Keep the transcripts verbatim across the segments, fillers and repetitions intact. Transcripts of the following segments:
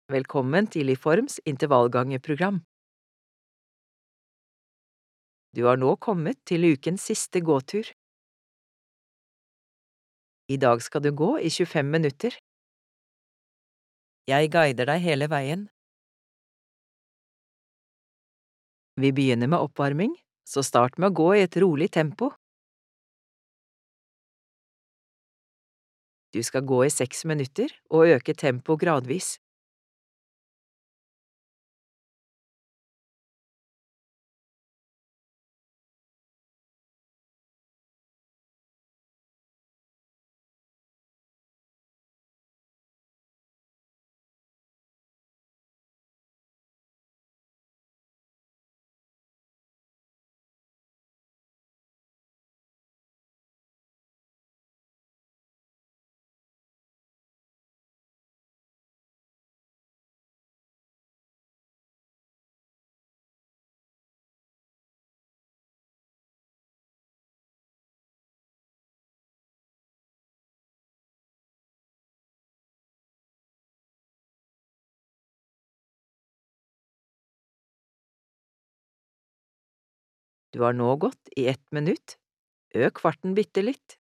Velkommen til Iforms intervallgangerprogram. Du har nå kommet til ukens siste gåtur. I dag skal du gå i tjuefem minutter. Jeg guider deg hele veien. Vi begynner med oppvarming, så start med å gå i et rolig tempo. Du skal gå i seks minutter og øke tempo gradvis. Du har nå gått i ett minutt. Øk farten bitte litt.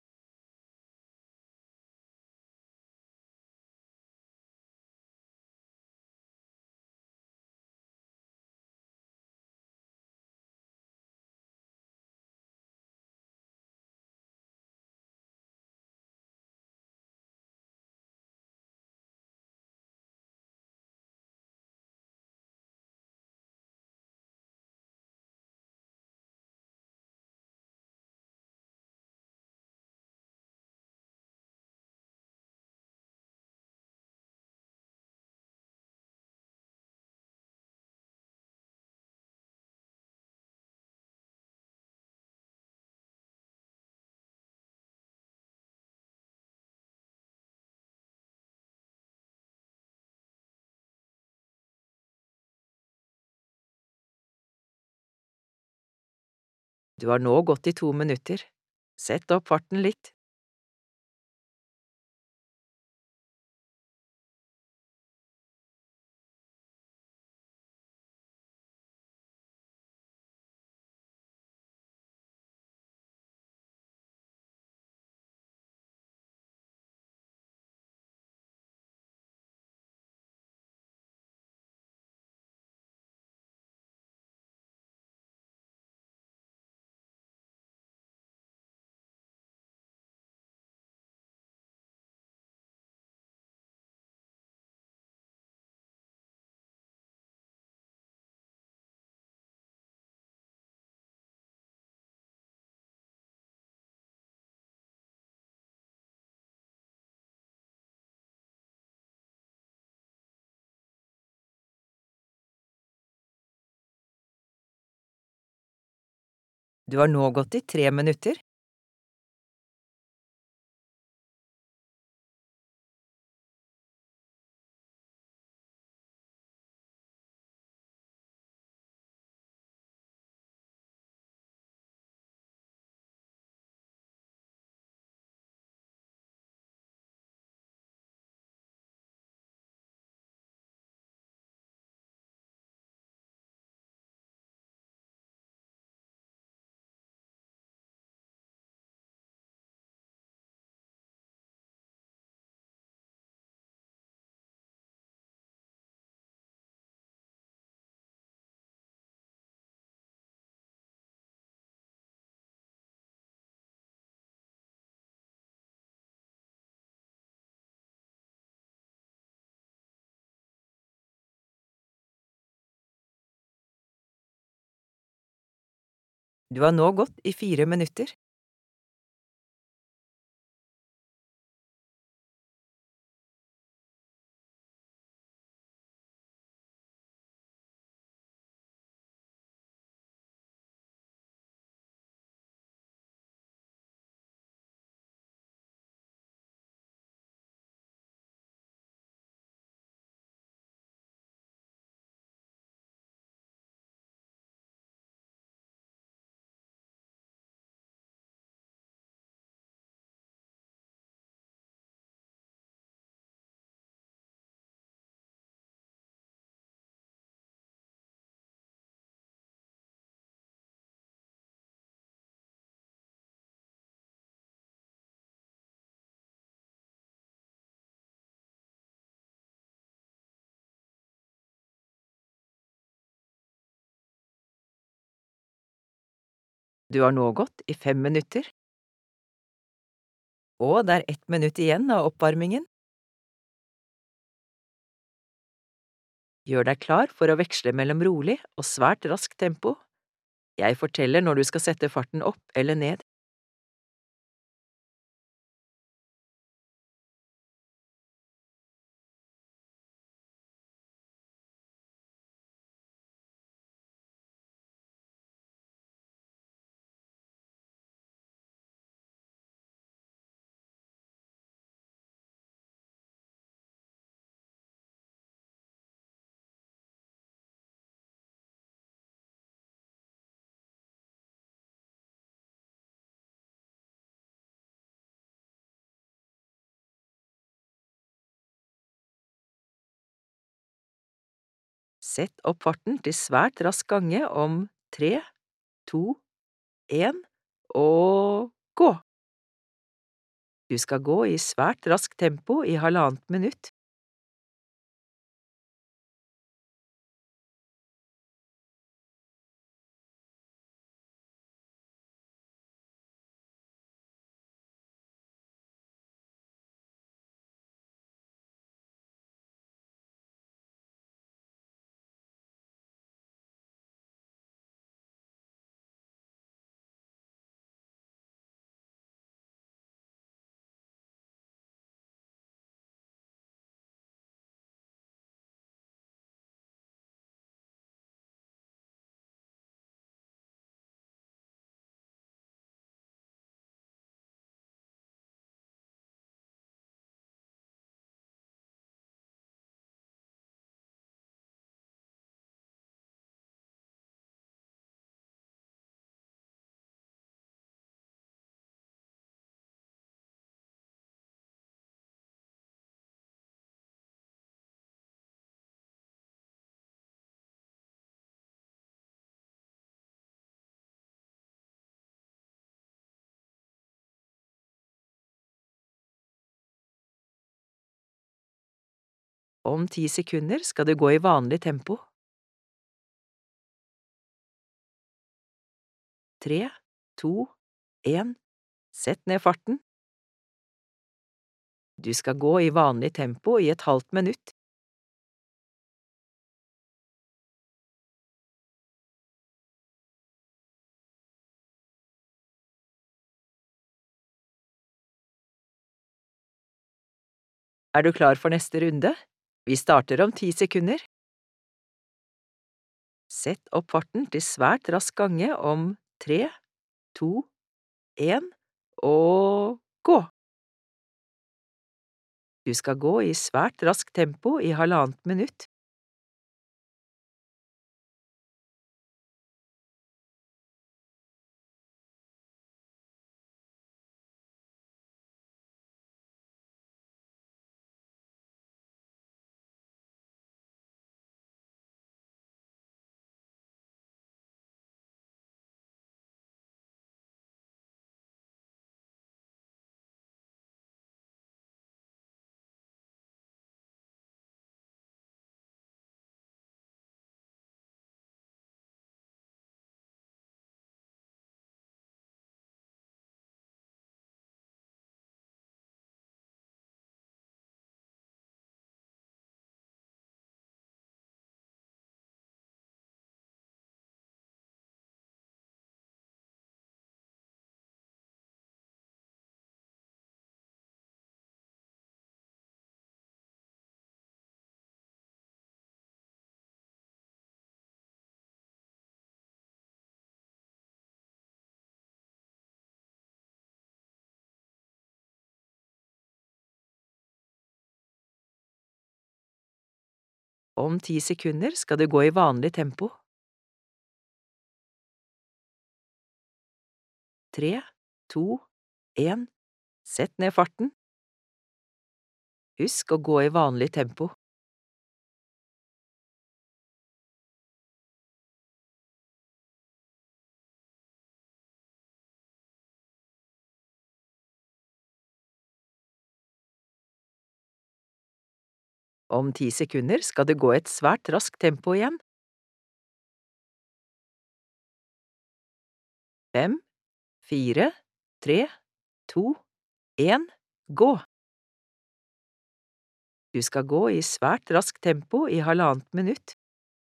Du har nå gått i to minutter. Sett opp farten litt. Du har nå gått i tre minutter. Du har nå gått i fire minutter. Du har nå gått i fem minutter, og det er ett minutt igjen av oppvarmingen. Gjør deg klar for å veksle mellom rolig og svært raskt tempo. Jeg forteller når du skal sette farten opp eller ned. Sett opp farten til svært rask gange om tre, to, en og gå! Du skal gå i svært raskt tempo i halvannet minutt. Om ti sekunder skal du gå i vanlig tempo. Tre, to, en, sett ned farten. Du skal gå i vanlig tempo i et halvt minutt. Er du klar for neste runde? Vi starter om ti sekunder. Sett opp farten til svært rask gange om tre, to, en og gå! Du skal gå i svært raskt tempo i halvannet minutt. Om ti sekunder skal du gå i vanlig tempo. Tre, to, en, sett ned farten. Husk å gå i vanlig tempo. Om ti sekunder skal du gå i et svært raskt tempo igjen. Fem, fire, tre, to, en, gå! Du skal gå i svært raskt tempo i halvannet minutt.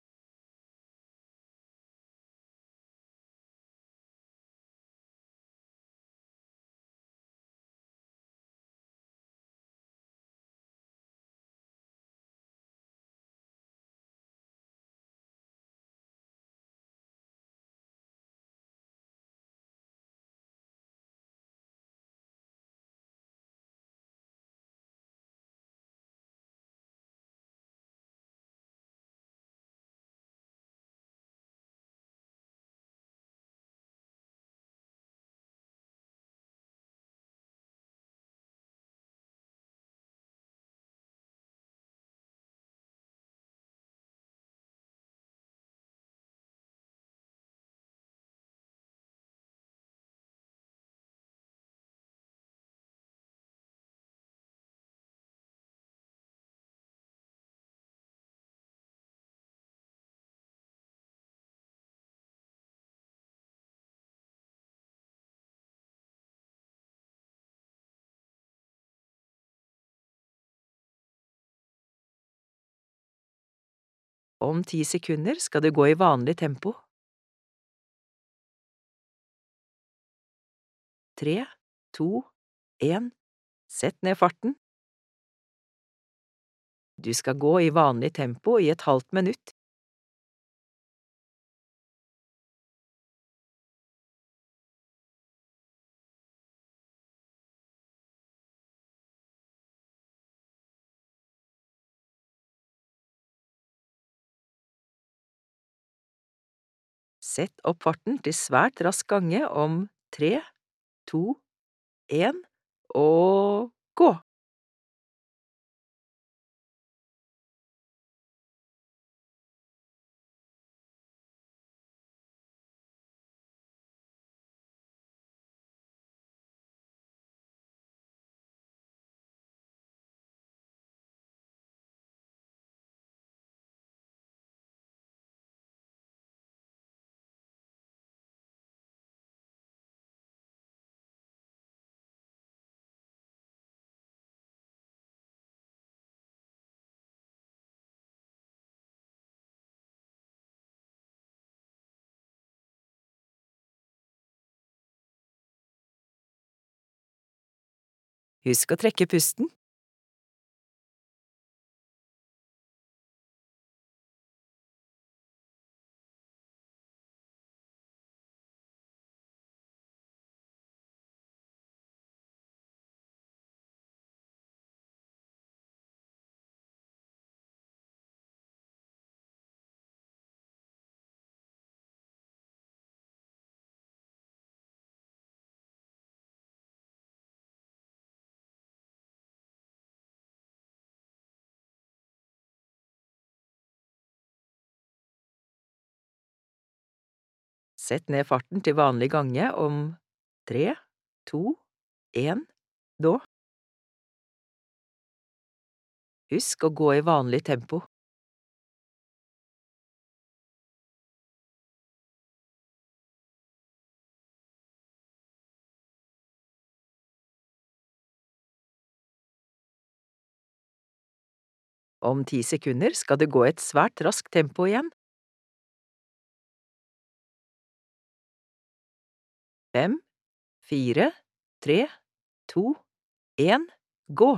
Om ti sekunder skal du gå i vanlig tempo. Tre, to, en, sett ned farten. Du skal gå i vanlig tempo i et halvt minutt. Sett opp farten til svært rask gange om tre, to, en, og gå! Husk å trekke pusten. Sett ned farten til vanlig gange om tre, to, en, nå! Husk å gå i vanlig tempo. Om ti sekunder skal du gå i et svært raskt tempo igjen. Fem, fire, tre, to, en, gå!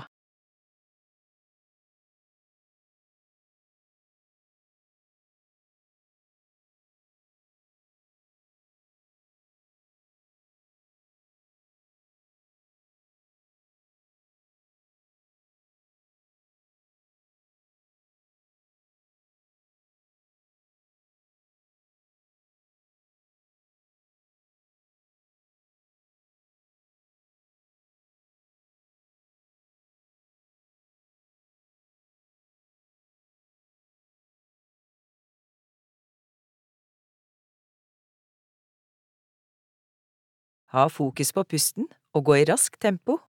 Ha fokus på pusten og gå i raskt tempo.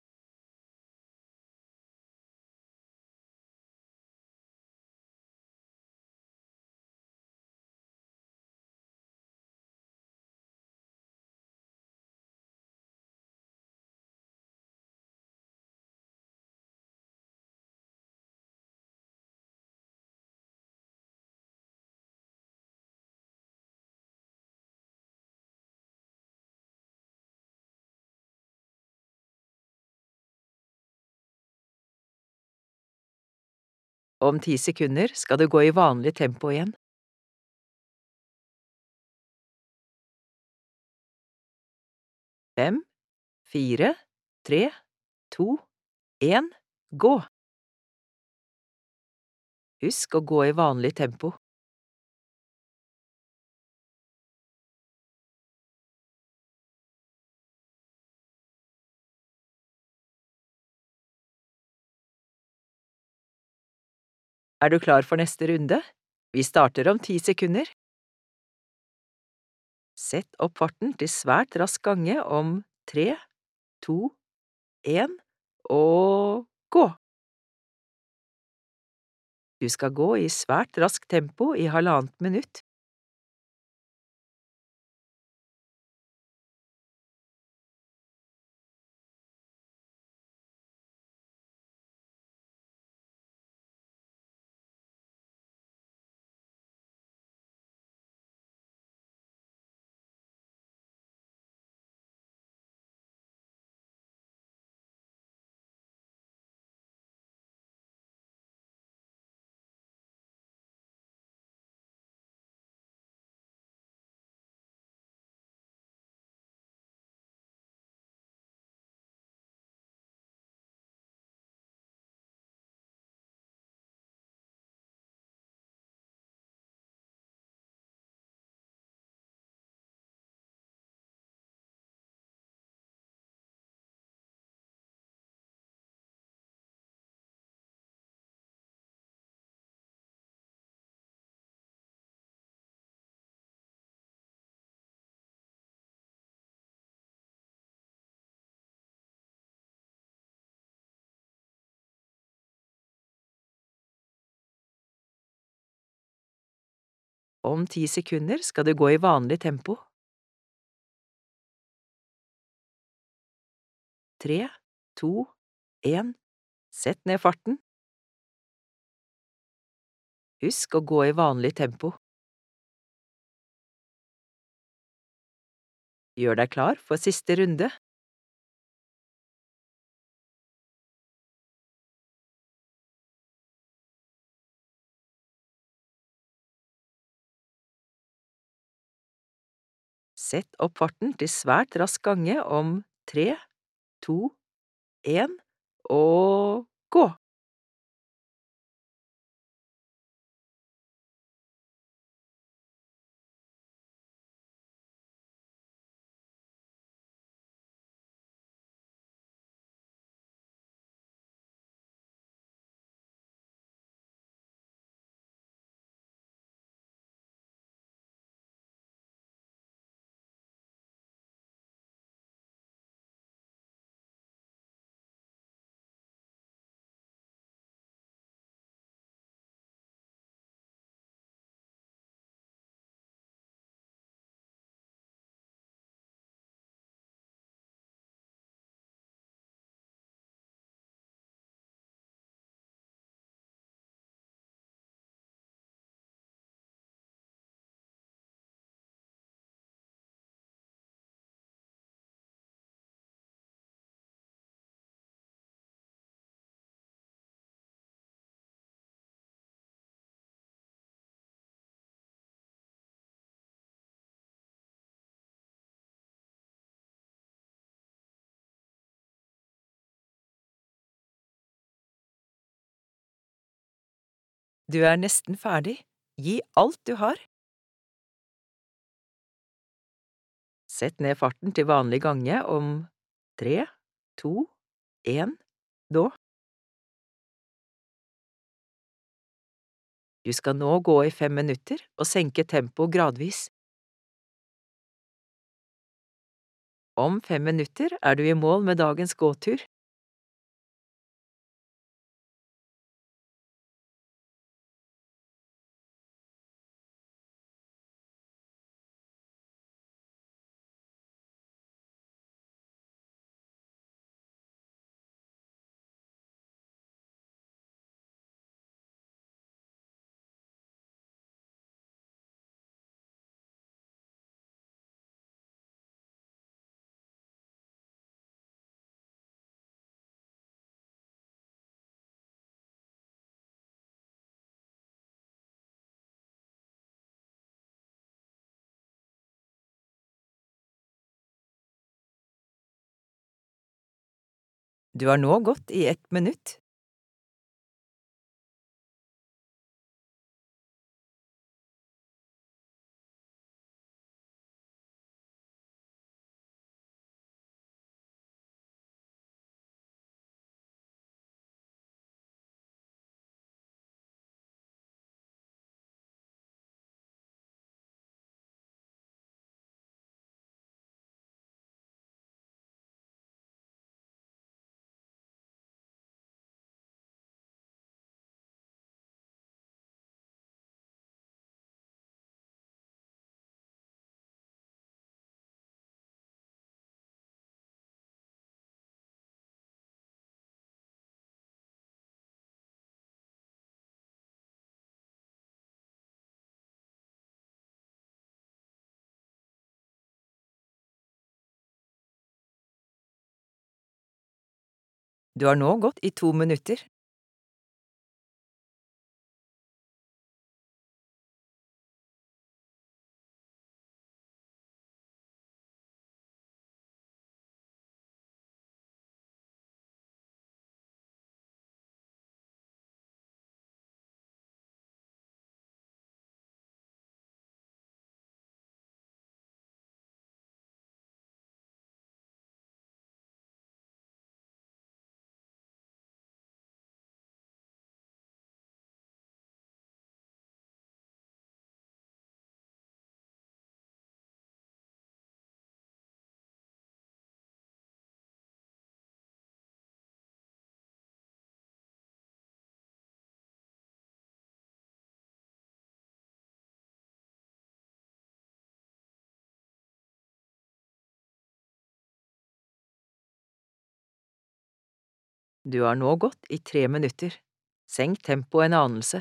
Om ti sekunder skal du gå i vanlig tempo igjen. Fem, fire, tre, to, en, gå! Husk å gå i vanlig tempo. Er du klar for neste runde? Vi starter om ti sekunder. Sett opp farten til svært rask gange om tre, to, en og gå! Du skal gå i svært raskt tempo i halvannet minutt. Om ti sekunder skal du gå i vanlig tempo. Tre, to, en, sett ned farten. Husk å gå i vanlig tempo. Gjør deg klar for siste runde. Sett opp farten til svært rask gange om tre, to, en og gå! Du er nesten ferdig. Gi alt du har. Sett ned farten til vanlig gange om tre, to, en, nå! Du skal nå gå i fem minutter og senke tempoet gradvis. Om fem minutter er du i mål med dagens gåtur. Du har nå gått i ett minutt. Du har nå gått i to minutter. Du har nå gått i tre minutter. Senk tempoet en anelse.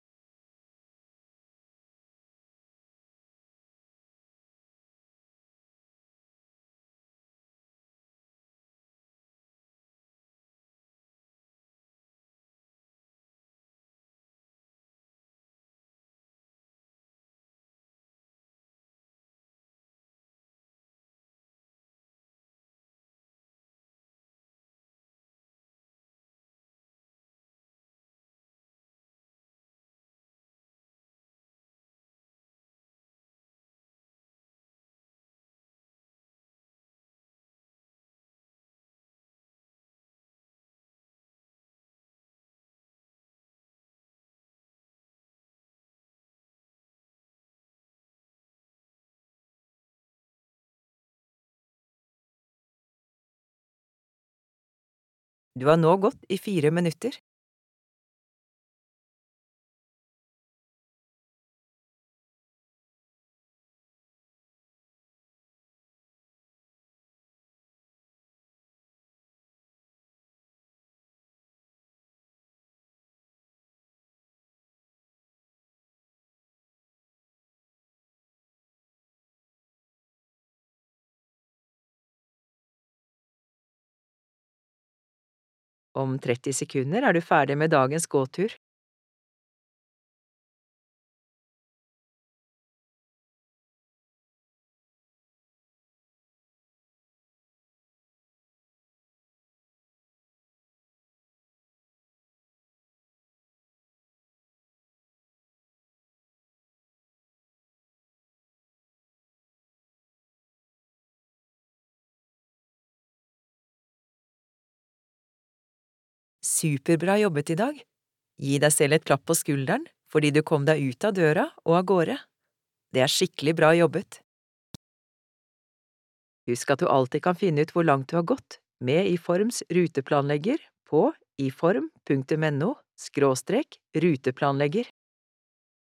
Du har nå gått i fire minutter. Om tretti sekunder er du ferdig med dagens gåtur. Superbra jobbet i dag. Gi deg selv et klapp på skulderen fordi du kom deg ut av døra og av gårde. Det er skikkelig bra jobbet. Husk at du alltid kan finne ut hvor langt du har gått med iForms ruteplanlegger på iform punktum no skråstrek ruteplanlegger.